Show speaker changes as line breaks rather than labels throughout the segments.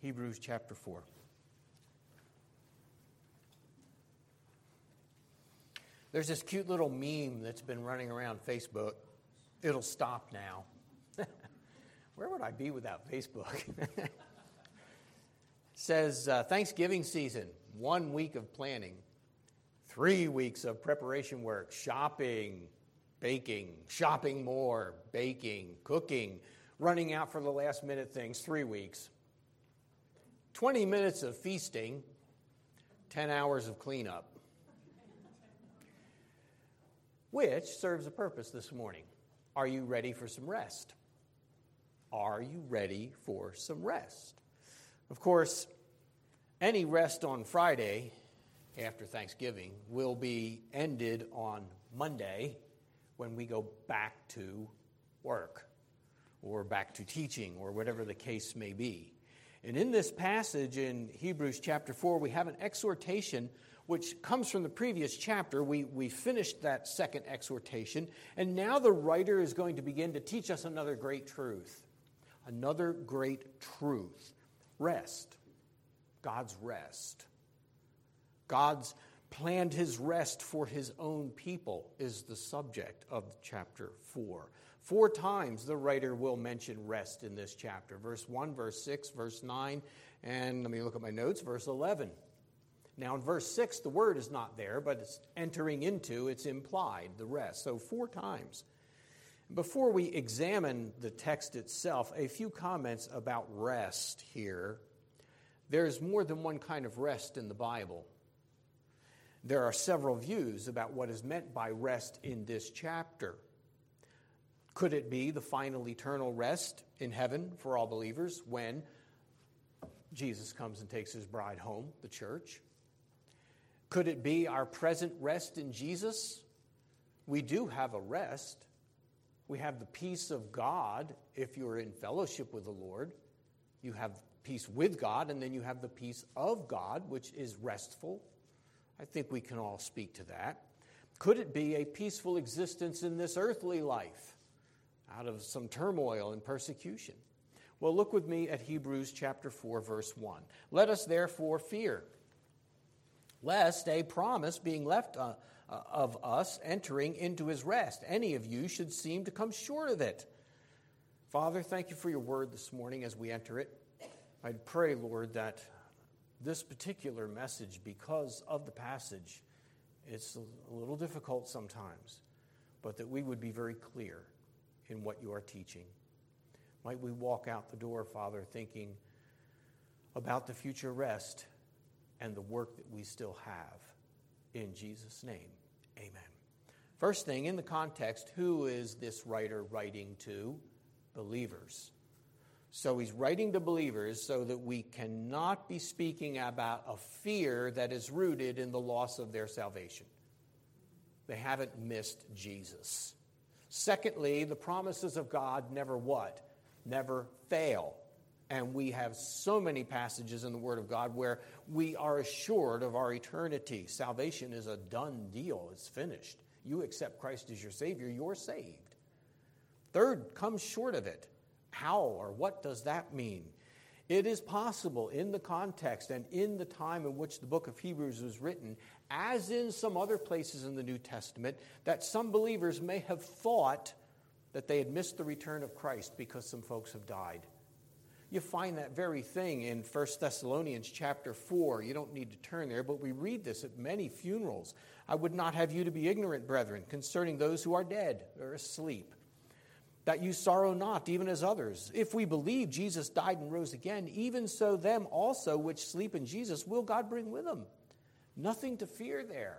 Hebrews chapter 4. There's this cute little meme that's been running around Facebook. It'll stop now. Where would I be without Facebook? It says, Thanksgiving season, 1 week of planning, 3 weeks of preparation work, shopping, baking, shopping more, baking, cooking, running out for the last minute things, 3 weeks. 20 minutes of feasting, 10 hours of cleanup. Which serves a purpose this morning. Are you ready for some rest? Are you ready for some rest? Of course, any rest on Friday after Thanksgiving will be ended on Monday when we go back to work or back to teaching or whatever the case may be. And in this passage in Hebrews chapter 4, we have an exhortation which comes from the previous chapter. We finished that second exhortation, and now the writer is going to begin to teach us another great truth. Another great truth. Rest. God's rest. God's planned his rest for his own people is the subject of chapter 4. 4 times the writer will mention rest in this chapter. Verse 1, verse 6, verse 9, and let me look at my notes, verse 11. Now in verse 6, the word is not there, but it's entering into, it's implied, the rest. So 4 times. Before we examine the text itself, a few comments about rest here. There's more than one kind of rest in the Bible. There are several views about what is meant by rest in this chapter. Could it be the final eternal rest in heaven for all believers when Jesus comes and takes his bride home, the church? Could it be our present rest in Jesus? We do have a rest. We have the peace of God if you're in fellowship with the Lord. You have peace with God, and then you have the peace of God, which is restful. I think we can all speak to that. Could it be a peaceful existence in this earthly life out of some turmoil and persecution? Well, look with me at Hebrews chapter 4, verse 1. Let us therefore fear, lest a promise being left of us entering into his rest, any of you should seem to come short of it. Father, thank you for your word this morning as we enter it. I pray, Lord, that this particular message, because of the passage, it's a little difficult sometimes, but that we would be very clear in what you are teaching. Might we walk out the door, Father, thinking about the future rest and the work that we still have. In Jesus' name, amen. First thing, in the context, who is this writer writing to? Believers. So he's writing to believers so that we cannot be speaking about a fear that is rooted in the loss of their salvation. They haven't missed Jesus. Secondly, the promises of God never what? Never fail. And we have so many passages in the Word of God where we are assured of our eternity. Salvation is a done deal. It's finished. You accept Christ as your Savior, you're saved. Third, come short of it. How or what does that mean? It is possible in the context and in the time in which the book of Hebrews was written, as in some other places in the New Testament, that some believers may have thought that they had missed the return of Christ because some folks have died. You find that very thing in 1 Thessalonians chapter 4. You don't need to turn there, but we read this at many funerals. I would not have you to be ignorant, brethren, concerning those who are dead or asleep, that you sorrow not, even as others. If we believe Jesus died and rose again, even so them also which sleep in Jesus will God bring with him. Nothing to fear there.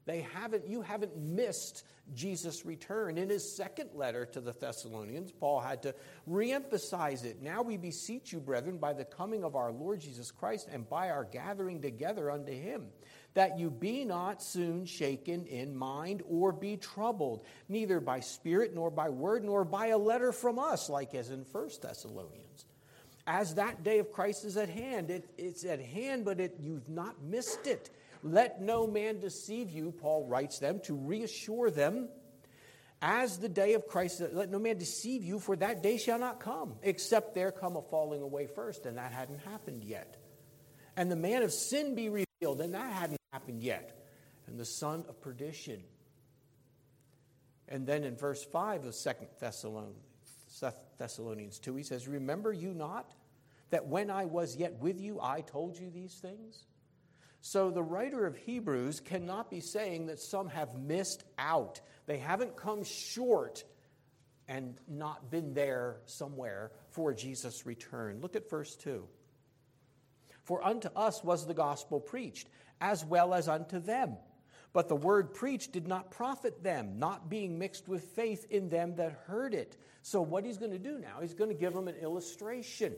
You haven't missed Jesus' return. In his second letter to the Thessalonians, Paul had to reemphasize it. Now we beseech you, brethren, by the coming of our Lord Jesus Christ and by our gathering together unto him, that you be not soon shaken in mind or be troubled, neither by spirit nor by word nor by a letter from us, like as in 1 Thessalonians. As that day of Christ is at hand. It's at hand, but you've not missed it. Let no man deceive you, Paul writes them, to reassure them, As the day of Christ, let no man deceive you, for that day shall not come, except there come a falling away first, and that hadn't happened yet. And the man of sin be revealed, and that hadn't happened yet. And the son of perdition. And then in verse 5 of 2 Thessalonians 2, he says, remember you not that when I was yet with you, I told you these things? So the writer of Hebrews cannot be saying that some have missed out. They haven't come short and not been there somewhere for Jesus' return. Look at verse 2. For unto us was the gospel preached, as well as unto them. But the word preached did not profit them, not being mixed with faith in them that heard it. So what he's going to do now, he's going to give them an illustration.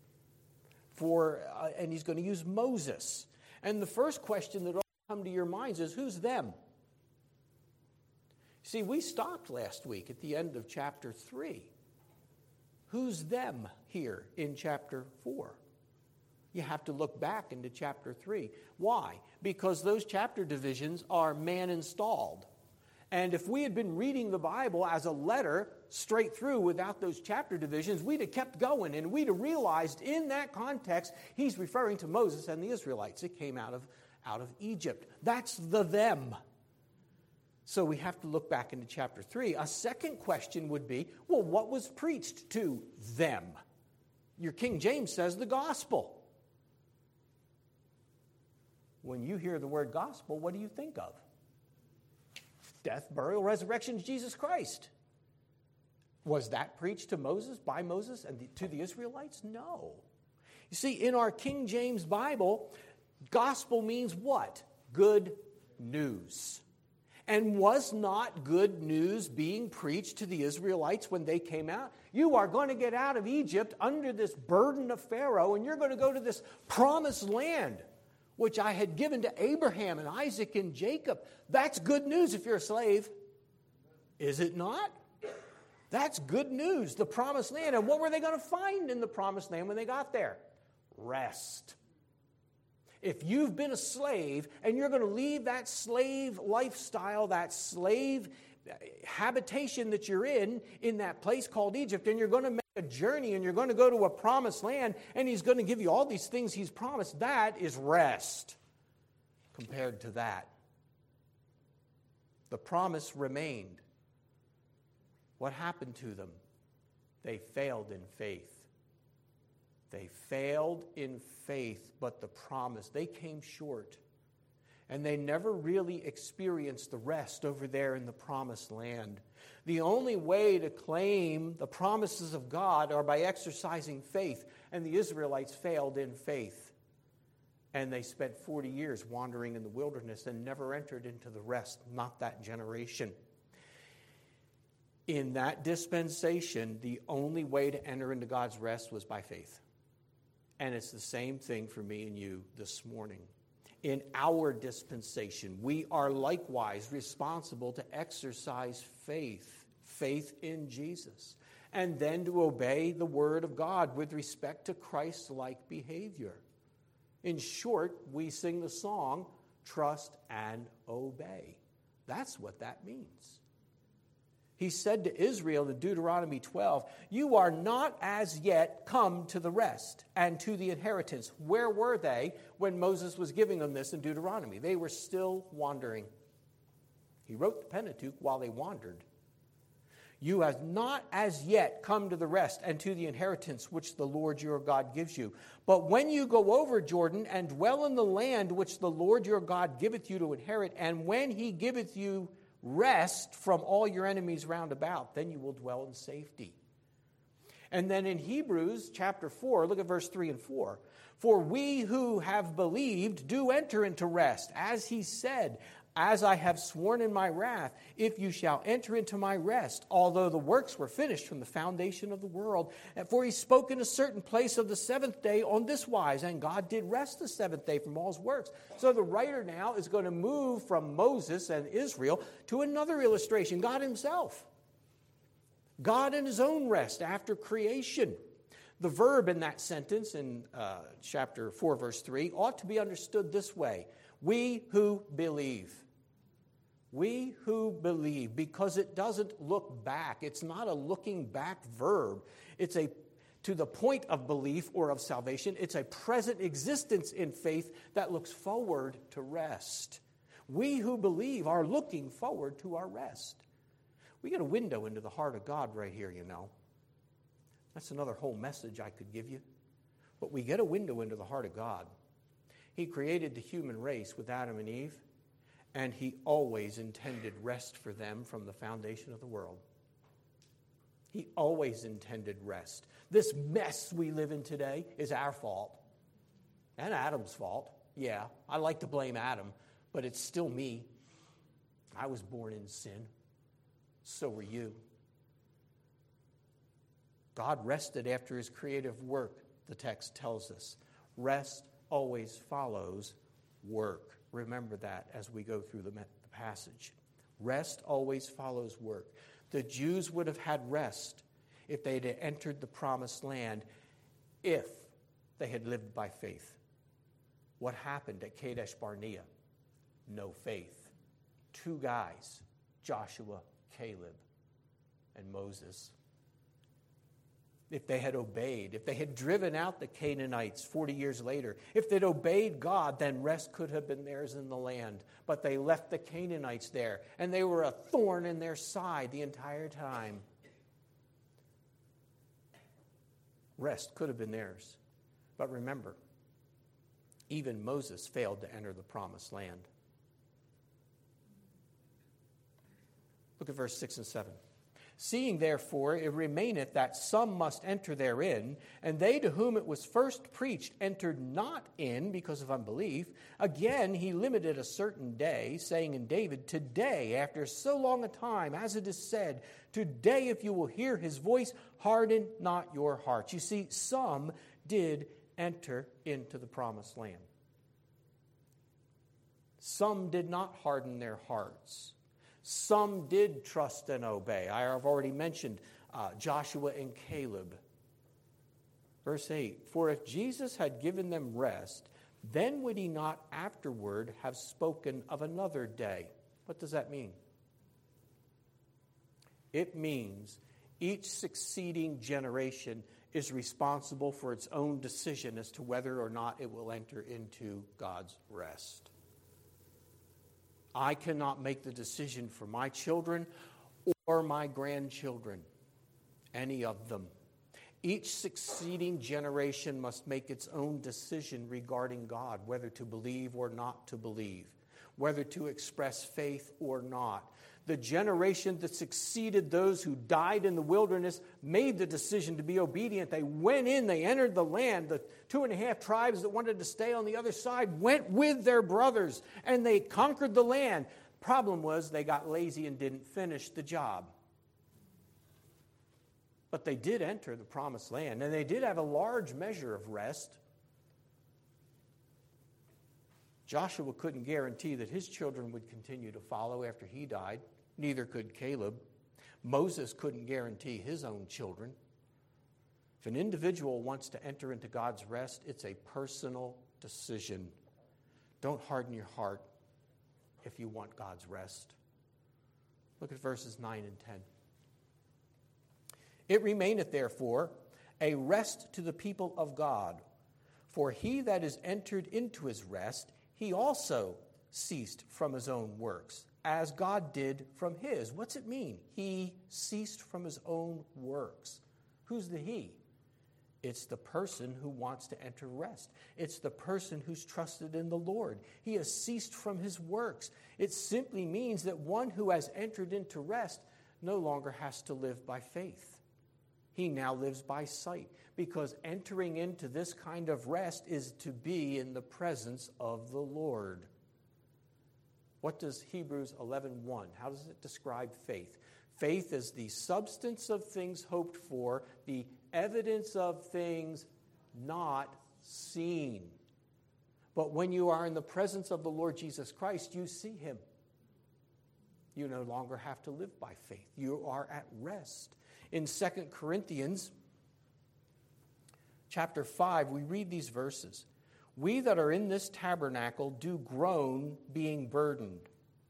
And he's going to use Moses. And the first question that will come to your minds is, who's them? See, we stopped last week at the end of chapter 3. Who's them here in chapter 4? You have to look back into chapter 3. Why? Because those chapter divisions are man-installed. And if we had been reading the Bible as a letter straight through without those chapter divisions, we'd have kept going, and we'd have realized in that context he's referring to Moses and the Israelites that came out of Egypt. That's the them. So we have to look back into chapter 3. A second question would be, well, what was preached to them? Your King James says the gospel. When you hear the word gospel, what do you think of? Death, burial, resurrection of Jesus Christ. Was that preached to Moses, by Moses, and to the Israelites? No. You see, in our King James Bible, gospel means what? Good news. And was not good news being preached to the Israelites when they came out? You are going to get out of Egypt under this burden of Pharaoh, and you're going to go to this promised land, which I had given to Abraham and Isaac and Jacob. That's good news if you're a slave. Is it not? That's good news, the promised land. And what were they going to find in the promised land when they got there? Rest. If you've been a slave and you're going to leave that slave lifestyle, that slave habitation that you're in that place called Egypt, and you're going to make a journey and you're going to go to a promised land, and he's going to give you all these things he's promised, that is rest compared to that. The promise remained. What happened to them? They failed in faith. They failed in faith, but the promise, they came short. And they never really experienced the rest over there in the promised land. The only way to claim the promises of God are by exercising faith. And the Israelites failed in faith. And they spent 40 years wandering in the wilderness and never entered into the rest, not that generation. In that dispensation, the only way to enter into God's rest was by faith. And it's the same thing for me and you this morning. In our dispensation, we are likewise responsible to exercise faith in Jesus, and then to obey the Word of God with respect to Christ-like behavior. In short, we sing the song, trust and obey. That's what that means. He said to Israel in Deuteronomy 12, you are not as yet come to the rest and to the inheritance. Where were they when Moses was giving them this in Deuteronomy? They were still wandering. He wrote the Pentateuch while they wandered. You have not as yet come to the rest and to the inheritance which the Lord your God gives you. But when you go over Jordan and dwell in the land which the Lord your God giveth you to inherit, and when he giveth you rest from all your enemies round about, then you will dwell in safety. And then in Hebrews chapter 4, look at verse 3 and 4. For we who have believed do enter into rest, as he said, as I have sworn in my wrath, if you shall enter into my rest, although the works were finished from the foundation of the world. For he spoke in a certain place of the seventh day on this wise, and God did rest the seventh day from all his works. So the writer now is going to move from Moses and Israel to another illustration, God himself. God in his own rest after creation. The verb in that sentence in chapter 4, verse 3, ought to be understood this way. We who believe. We who believe, because it doesn't look back. It's not a looking back verb. It's to the point of belief or of salvation. It's a present existence in faith that looks forward to rest. We who believe are looking forward to our rest. We get a window into the heart of God right here, you know. That's another whole message I could give you. But we get a window into the heart of God. He created the human race with Adam and Eve, and he always intended rest for them from the foundation of the world. He always intended rest. This mess we live in today is our fault and Adam's fault. Yeah, I like to blame Adam, but it's still me. I was born in sin. So were you. God rested after his creative work, the text tells us. Rest always follows work. Remember that as we go through the passage. Rest always follows work. The Jews would have had rest if they had entered the promised land, if they had lived by faith. What happened at Kadesh Barnea? No faith. 2 guys, Joshua, Caleb, and Moses. If they had obeyed, if they had driven out the Canaanites 40 years later, if they'd obeyed God, then rest could have been theirs in the land. But they left the Canaanites there, and they were a thorn in their side the entire time. Rest could have been theirs. But remember, even Moses failed to enter the promised land. Look at verse 6 and 7. Seeing, therefore, it remaineth that some must enter therein, and they to whom it was first preached entered not in because of unbelief. Again, he limited a certain day, saying in David, today, after so long a time, as it is said, today, if you will hear his voice, harden not your hearts. You see, some did enter into the promised land. Some did not harden their hearts. Some did trust and obey. I have already mentioned Joshua and Caleb. Verse 8, for if Jesus had given them rest, then would he not afterward have spoken of another day? What does that mean? It means each succeeding generation is responsible for its own decision as to whether or not it will enter into God's rest. I cannot make the decision for my children or my grandchildren, any of them. Each succeeding generation must make its own decision regarding God, whether to believe or not to believe, whether to express faith or not. The generation that succeeded those who died in the wilderness made the decision to be obedient. They went in, they entered the land. The 2.5 tribes that wanted to stay on the other side went with their brothers, and they conquered the land. Problem was they got lazy and didn't finish the job. But they did enter the promised land, and they did have a large measure of rest. Joshua couldn't guarantee that his children would continue to follow after he died. Neither could Caleb. Moses couldn't guarantee his own children. If an individual wants to enter into God's rest, it's a personal decision. Don't harden your heart if you want God's rest. Look at verses 9 and 10. It remaineth therefore a rest to the people of God. For he that is entered into his rest, he also ceased from his own works, as God did from his. What's it mean? He ceased from his own works. Who's the he? It's the person who wants to enter rest. It's the person who's trusted in the Lord. He has ceased from his works. It simply means that one who has entered into rest no longer has to live by faith. He now lives by sight, because entering into this kind of rest is to be in the presence of the Lord. What does Hebrews 11:1, how does it describe faith? Faith is the substance of things hoped for, the evidence of things not seen. But when you are in the presence of the Lord Jesus Christ, you see him. You no longer have to live by faith. You are at rest. In 2 Corinthians chapter 5, we read these verses. We that are in this tabernacle do groan, being burdened.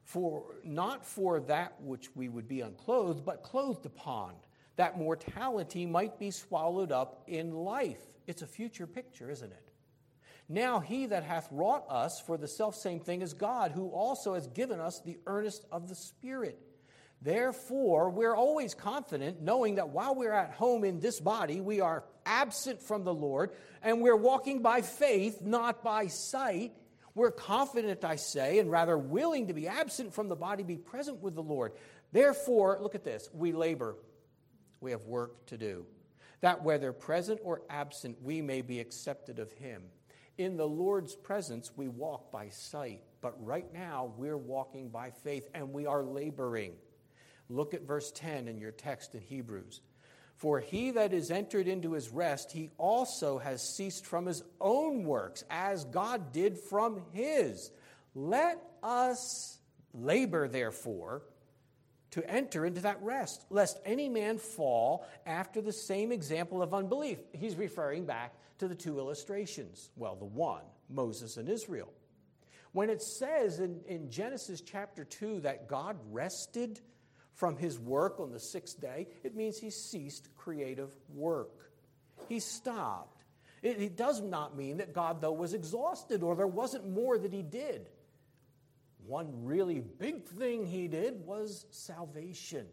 For not for that which we would be unclothed, but clothed upon, that mortality might be swallowed up in life. It's a future picture, isn't it? Now he that hath wrought us for the selfsame thing is God, who also has given us the earnest of the Spirit. Therefore, we're always confident, knowing that while we're at home in this body, we are absent from the Lord, and we're walking by faith, not by sight. We're confident, I say, and rather willing to be absent from the body, be present with the Lord. Therefore, look at this, we labor. We have work to do, that whether present or absent, we may be accepted of him. In the Lord's presence, we walk by sight, but right now we're walking by faith, and we are laboring. Look at verse 10 in your text in Hebrews. For he that is entered into his rest, he also has ceased from his own works, as God did from his. Let us labor, therefore, to enter into that rest, lest any man fall after the same example of unbelief. He's referring back to the two illustrations. Well, the one, Moses and Israel. When it says in Genesis chapter 2 that God rested from his work on the sixth day, it means he ceased creative work. He stopped. It does not mean that God, though, was exhausted or there wasn't more that he did. One really big thing he did was salvation.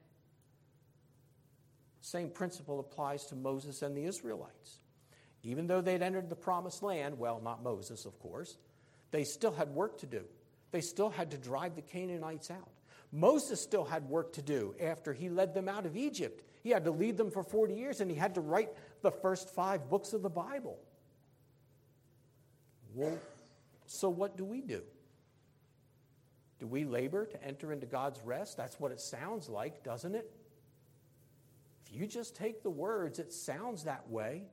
Same principle applies to Moses and the Israelites. Even though they'd entered the promised land, well, not Moses, of course, they still had work to do. They still had to drive the Canaanites out. Moses still had work to do after he led them out of Egypt. He had to lead them for 40 years, and he had to write the first 5 books of the Bible. Well, so what do we do? Do we labor to enter into God's rest? That's what it sounds like, doesn't it? If you just take the words, it sounds that way.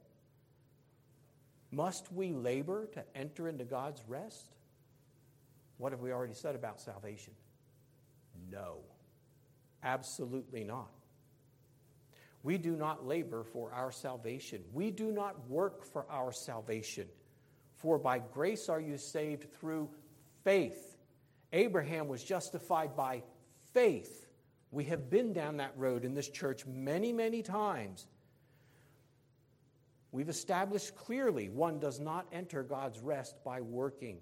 Must we labor to enter into God's rest? What have we already said about salvation? No, absolutely not. We do not labor for our salvation. We do not work for our salvation. For by grace are you saved through faith. Abraham was justified by faith. We have been down that road in this church many, many times. We've established clearly one does not enter God's rest by working.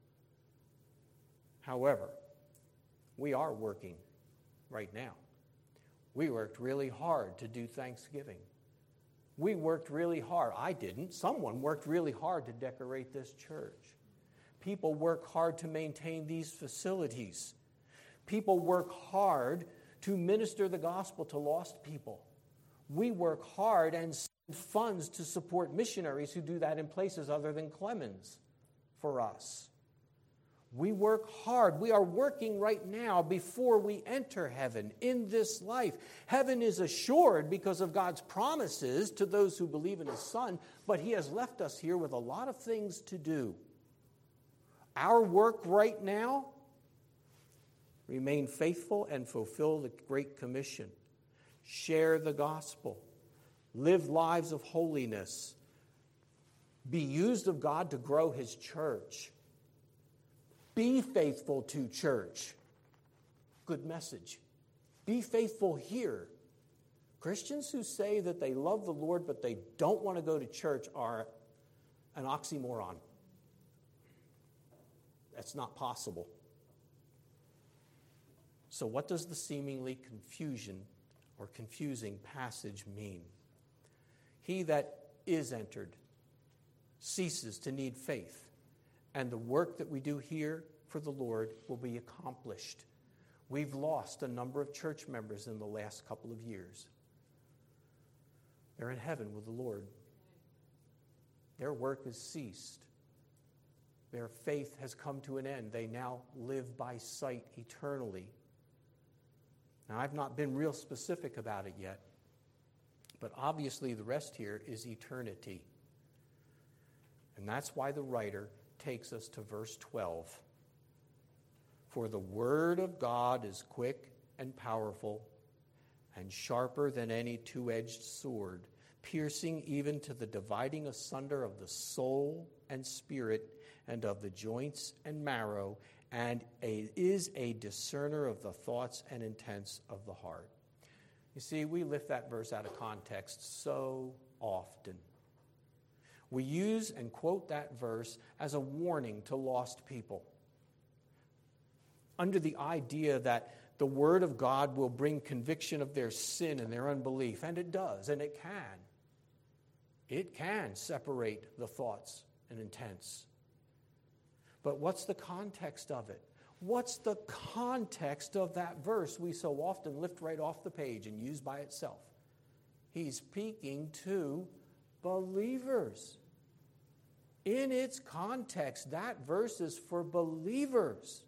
However, we are working right now. We worked really hard to do Thanksgiving. We worked really hard. I didn't. Someone worked really hard to decorate this church. People work hard to maintain these facilities. People work hard to minister the gospel to lost people. We work hard and send funds to support missionaries who do that in places other than Clemens for us. We work hard. We are working right now before we enter heaven in this life. Heaven is assured because of God's promises to those who believe in his Son, but he has left us here with a lot of things to do. Our work right now, remain faithful and fulfill the Great Commission. Share the gospel. Live lives of holiness. Be used of God to grow his church. Be faithful to church. Good message. Be faithful here. Christians who say that they love the Lord but they don't want to go to church are an oxymoron. That's not possible. So what does the seemingly confusing passage mean? He that is entered ceases to need faith, and the work that we do here for the Lord will be accomplished. We've lost a number of church members in the last couple of years. They're in heaven with the Lord. Their work has ceased. Their faith has come to an end. They now live by sight eternally. Now, I've not been real specific about it yet, but obviously the rest here is eternity. And that's why the writer takes us to verse 12. For the word of God is quick and powerful and sharper than any two-edged sword, piercing even to the dividing asunder of the soul and spirit and of the joints and marrow, and is a discerner of the thoughts and intents of the heart. You see, we lift that verse out of context so often. We use and quote that verse as a warning to lost people, under the idea that the Word of God will bring conviction of their sin and their unbelief, and it does, and it can. It can separate the thoughts and intents. But what's the context of it? What's the context of that verse we so often lift right off the page and use by itself? He's speaking to believers. In its context, that verse is for believers.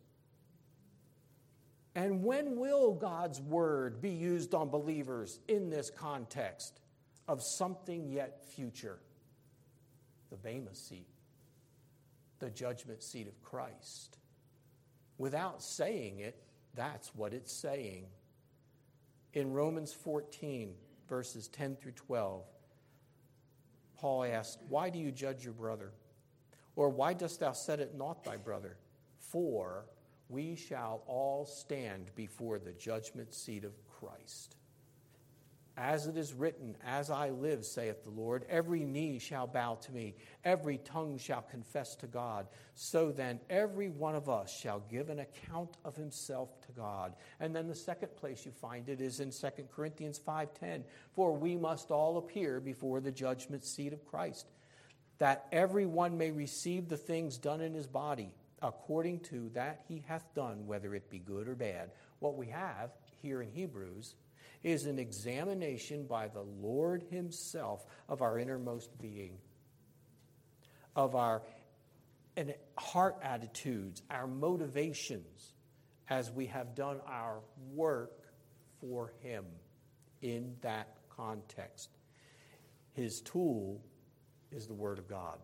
And when will God's word be used on believers in this context of something yet future? The Bema seat, the judgment seat of Christ. Without saying it, that's what it's saying. In Romans 14, verses 10 through 12, Paul asked, "Why do you judge your brother? Or why dost thou set at naught thy brother? For we shall all stand before the judgment seat of Christ. As it is written, as I live, saith the Lord, every knee shall bow to me, every tongue shall confess to God. So then every one of us shall give an account of himself to God." And then the second place you find it is in 2 Corinthians 5:10. "For we must all appear before the judgment seat of Christ, that every one may receive the things done in his body, according to that he hath done, whether it be good or bad." What we have here in Hebrews is an examination by the Lord himself of our innermost being, of our heart attitudes, our motivations, as we have done our work for him in that context. His tool is the Word of God.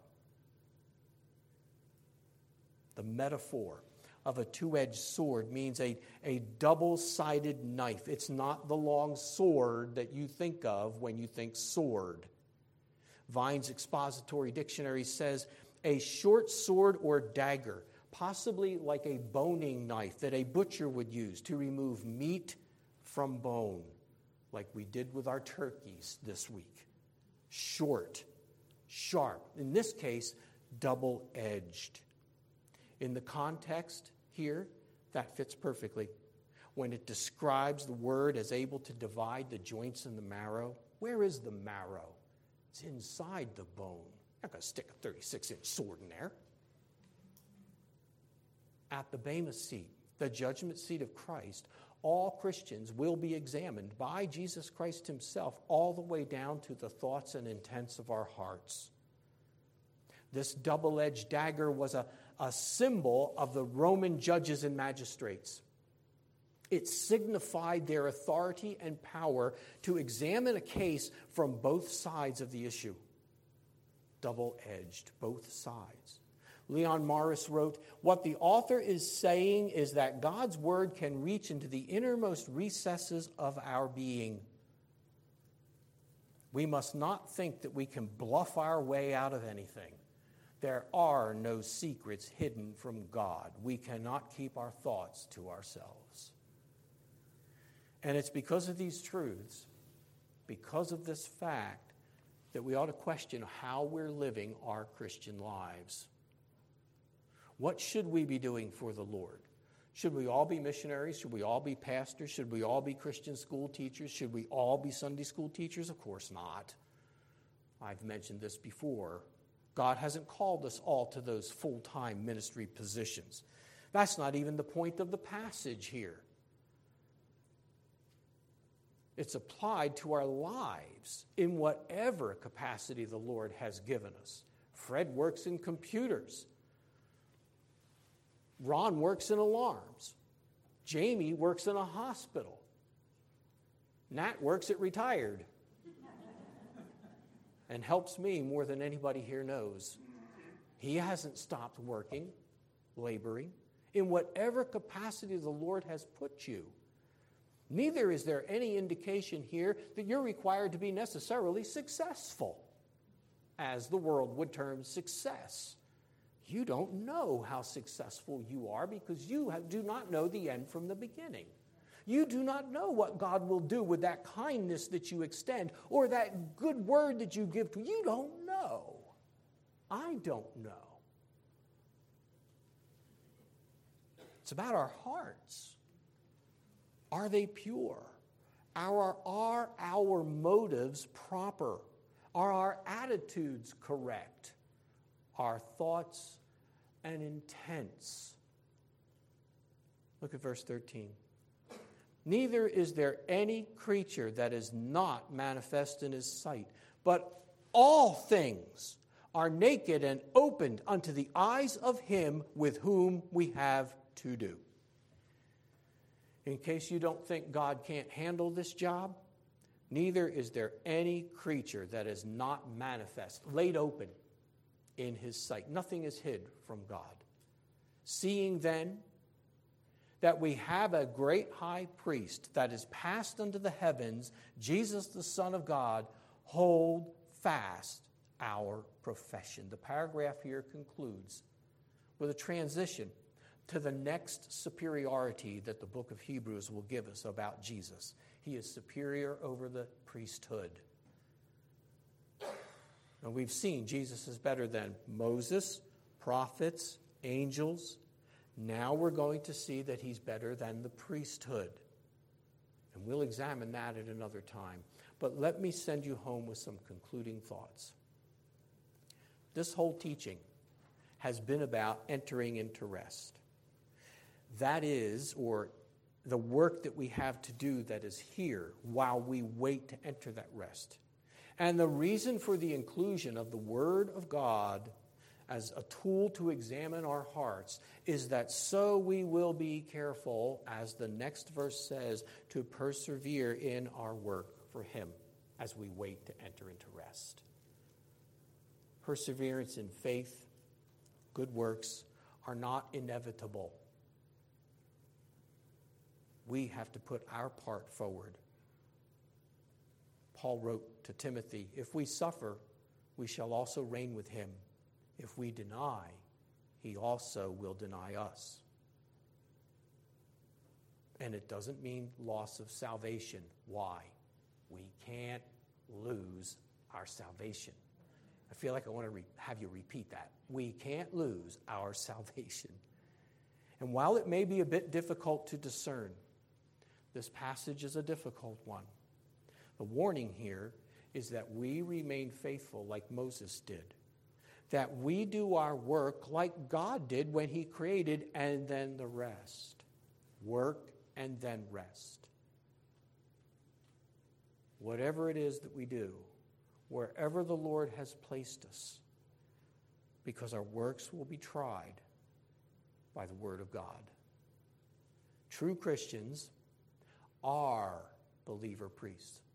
The metaphor of a two-edged sword means a double-sided knife. It's not the long sword that you think of when you think sword. Vine's Expository Dictionary says a short sword or dagger, possibly like a boning knife that a butcher would use to remove meat from bone, like we did with our turkeys this week. Short, sharp, in this case, double-edged. In the context here, that fits perfectly. When it describes the word as able to divide the joints and the marrow, where is the marrow? It's inside the bone. I'm not going to stick a 36-inch sword in there. At the Bema seat, the judgment seat of Christ, all Christians will be examined by Jesus Christ himself all the way down to the thoughts and intents of our hearts. This double-edged dagger was a symbol of the Roman judges and magistrates. It signified their authority and power to examine a case from both sides of the issue. Double-edged, both sides. Leon Morris wrote, "What the author is saying is that God's word can reach into the innermost recesses of our being. We must not think that we can bluff our way out of anything. There are no secrets hidden from God. We cannot keep our thoughts to ourselves." And it's because of these truths, because of this fact, that we ought to question how we're living our Christian lives. What should we be doing for the Lord? Should we all be missionaries? Should we all be pastors? Should we all be Christian school teachers? Should we all be Sunday school teachers? Of course not. I've mentioned this before. God hasn't called us all to those full-time ministry positions. That's not even the point of the passage here. It's applied to our lives in whatever capacity the Lord has given us. Fred works in computers. Ron works in alarms. Jamie works in a hospital. Nat works at retired. And helps me more than anybody here knows. He hasn't stopped working, laboring, in whatever capacity the Lord has put you. Neither is there any indication here that you're required to be necessarily successful, as the world would term success. You don't know how successful you are because you do not know the end from the beginning. You do not know what God will do with that kindness that you extend or that good word that you give to. You don't know. I don't know. It's about our hearts. Are they pure? Are our motives proper? Are our attitudes correct? Our thoughts and intents? Look at verse 13. Neither is there any creature that is not manifest in his sight, but all things are naked and opened unto the eyes of him with whom we have to do. In case you don't think God can't handle this job, neither is there any creature that is not manifest, laid open in his sight. Nothing is hid from God. Seeing then that we have a great high priest that is passed unto the heavens, Jesus the Son of God, hold fast our profession. The paragraph here concludes with a transition to the next superiority that the book of Hebrews will give us about Jesus. He is superior over the priesthood. And we've seen Jesus is better than Moses, prophets, angels. Now we're going to see that he's better than the priesthood. And we'll examine that at another time. But let me send you home with some concluding thoughts. This whole teaching has been about entering into rest. That is, or the work that we have to do that is here while we wait to enter that rest. And the reason for the inclusion of the Word of God as a tool to examine our hearts is that so we will be careful, as the next verse says, to persevere in our work for him as we wait to enter into rest. Perseverance in faith, good works are not inevitable. We have to put our part forward. Paul wrote to Timothy, if we suffer, we shall also reign with him. If we deny, he also will deny us. And it doesn't mean loss of salvation. Why? We can't lose our salvation. I feel like I want to have you repeat that. We can't lose our salvation. And while it may be a bit difficult to discern, this passage is a difficult one. The warning here is that we remain faithful like Moses did. That we do our work like God did when he created, and then the rest. Work and then rest. Whatever it is that we do, wherever the Lord has placed us, because our works will be tried by the Word of God. True Christians are believer priests.